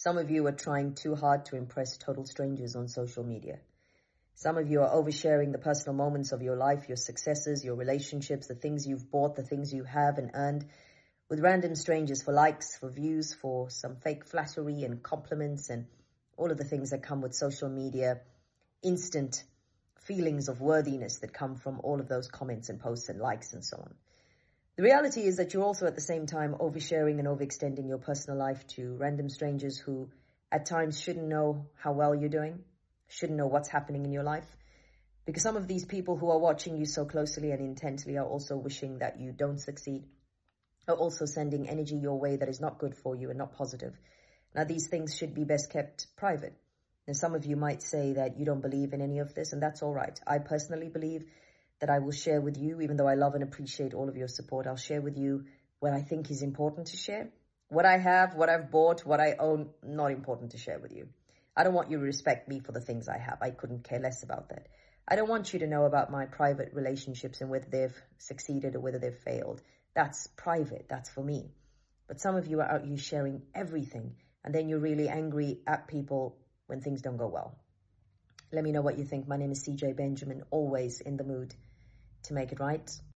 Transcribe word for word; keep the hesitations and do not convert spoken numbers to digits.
Some of you are trying too hard to impress total strangers on social media. Some of you are oversharing the personal moments of your life, your successes, your relationships, the things you've bought, the things you have and earned with random strangers for likes, for views, for some fake flattery and compliments and all of the things that come with social media, instant feelings of worthiness that come from all of those comments and posts and likes and so on. The reality is that you're also at the same time oversharing and overextending your personal life to random strangers who at times shouldn't know how well you're doing, shouldn't know what's happening in your life. Because some of these people who are watching you so closely and intently are also wishing that you don't succeed, are also sending energy your way that is not good for you and not positive. Now, these things should be best kept private. Now, some of you might say that you don't believe in any of this, and that's all right. I personally believe that I will share with you, even though I love and appreciate all of your support. I'll share with you what I think is important to share. What I have, what I've bought, what I own, not important to share with you. I don't want you to respect me for the things I have. I couldn't care less about that. I don't want you to know about my private relationships and whether they've succeeded or whether they've failed. That's private. That's for me. But some of you are out here sharing everything, and then you're really angry at people when things don't go well. Let me know what you think. My name is C J Benjamin, always in the mood to make it right.